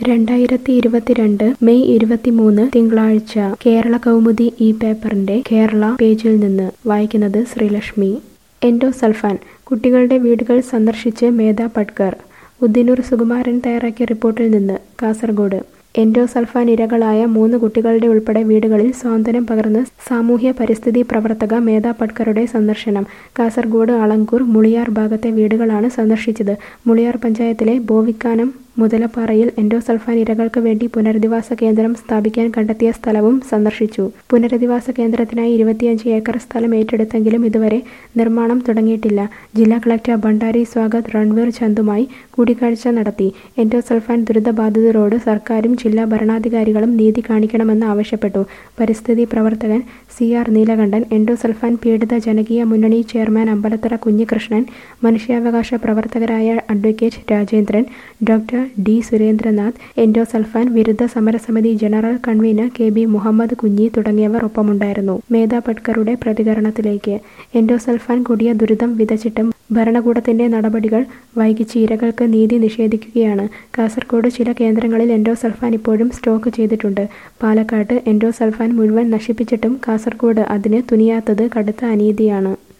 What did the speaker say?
2022 May 23 തിങ്കളാഴ്ച കേരള കൗമുദി ഈ പേപ്പറിന്റെ കേരള പേജിൽ നിന്ന് വായിക്കുന്നത് ശ്രീലക്ഷ്മി. എൻഡോസൾഫാൻ കുട്ടികളുടെ വീടുകൾ സന്ദർശിച്ച് മേധ പട്കർ. ഉദിനൂർ സുകുമാരൻ തയ്യാറാക്കിയ റിപ്പോർട്ടിൽ നിന്ന് കാസർഗോഡ്. എൻഡോസൾഫാൻ ഇരകളായ 3 കുട്ടികളുടെ ഉൾപ്പെടെ വീടുകളിൽ സ്വാന്തനം പകർന്ന് സാമൂഹ്യ പരിസ്ഥിതി പ്രവർത്തക മേധ പട്കറുടെ സന്ദർശനം. കാസർഗോഡ് അളങ്കൂർ മുളിയാർ ഭാഗത്തെ വീടുകളാണ് സന്ദർശിച്ചത്. മുളിയാർ പഞ്ചായത്തിലെ ബോവിക്കാനം മുതലപ്പാറയിൽ എൻഡോസൾഫാൻ ഇരകൾക്ക് വേണ്ടി പുനരധിവാസ കേന്ദ്രം സ്ഥാപിക്കാൻ കണ്ടെത്തിയ സ്ഥലവും സന്ദർശിച്ചു. പുനരധിവാസ കേന്ദ്രത്തിനായി 25 ഏക്കർ സ്ഥലം ഏറ്റെടുത്തെങ്കിലും ഇതുവരെ നിർമ്മാണം തുടങ്ങിയിട്ടില്ല. ജില്ലാ കളക്ടർ ഭണ്ഡാരി സ്വാഗത് രൺവീർ ചന്ദുമായി കൂടിക്കാഴ്ച നടത്തി. എൻഡോസൾഫാൻ ദുരിതബാധിതരോട് സർക്കാരും ജില്ലാ ഭരണാധികാരികളും നീതി കാണിക്കണമെന്ന് ആവശ്യപ്പെട്ടു. പരിസ്ഥിതി പ്രവർത്തകൻ CR നീലകണ്ഠൻ, എൻഡോസൾഫാൻ പീഡിത ജനകീയ മുന്നണി ചെയർമാൻ അമ്പലത്തറ കുഞ്ഞികൃഷ്ണൻ, മനുഷ്യാവകാശ പ്രവർത്തകരായ advocate Rajendran, doctor D Surendranath, endosulfan വിരുദ്ധ സമരസമിതി general convener KB Muhammad Kunhi തുടങ്ങിയവർ ഒപ്പമുണ്ടായിരുന്നു. മേധ പട്കറുടെ പ്രതികരണത്തിലേക്ക്. എൻഡോസൾഫാൻ കൊടിയ ദുരിതം വിതച്ചിട്ടും ഭരണകൂടത്തിന്റെ നടപടികൾ വൈകിച്ച് ഇരകൾക്ക് നീതി നിഷേധിക്കുകയാണ്. കാസർഗോഡ് ചില കേന്ദ്രങ്ങളിൽ എൻഡോസൾഫാൻ ഇപ്പോഴും സ്റ്റോക്ക് ചെയ്തിട്ടുണ്ട്. പാലക്കാട്ട് എൻഡോസൾഫാൻ മുഴുവൻ നശിപ്പിച്ചിട്ടും കാസർഗോഡ് അതിന് തുനിയാത്തത് കടുത്ത അനീതിയാണ്.